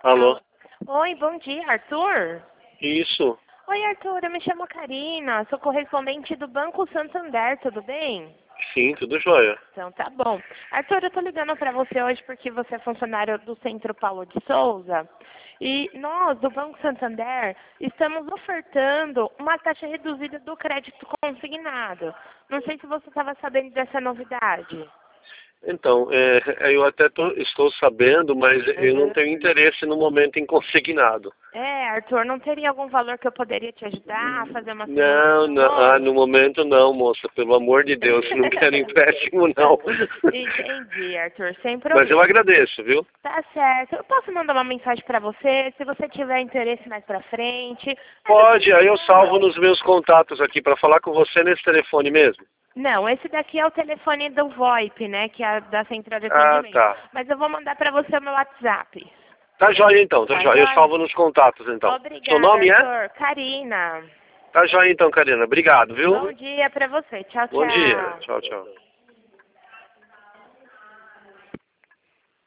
Alô? Oi, bom dia, Arthur. Isso. Oi, Arthur, eu me chamo Karina, sou correspondente do Banco Santander, tudo bem? Sim, tudo jóia. Então tá bom. Arthur, eu tô ligando para você hoje porque você é funcionário do Centro Paulo de Souza e nós, do Banco Santander, estamos ofertando uma taxa reduzida do crédito consignado. Não sei se você estava sabendo dessa novidade. Então, eu até estou sabendo, mas eu não Uhum. tenho interesse no momento em consignado. Arthur, não teria algum valor que eu poderia te ajudar a fazer uma Não, simulação não, hoje? no momento não, moça. Pelo amor de Deus, não quero empréstimo, não. Entendi, Arthur, sem Mas eu problema. agradeço, viu? Tá certo. Eu posso mandar uma mensagem para você, se você tiver interesse mais pra frente. Aí você Pode, me aí eu salvo chama. nos meus contatos aqui para falar com você nesse telefone mesmo. Não, esse daqui é o telefone do VoIP, né, que é da central de Ah, atendimento. tá. Mas eu vou mandar para você o meu WhatsApp. Tá jóia então, tá Tá jóia. Eu joia? salvo nos contatos então. Seu Obrigada, nome é? Arthur. Karina. Tá jóia então, Karina. Obrigado, viu? Bom dia para você. Tchau, Bom dia. tchau. Tchau, tchau.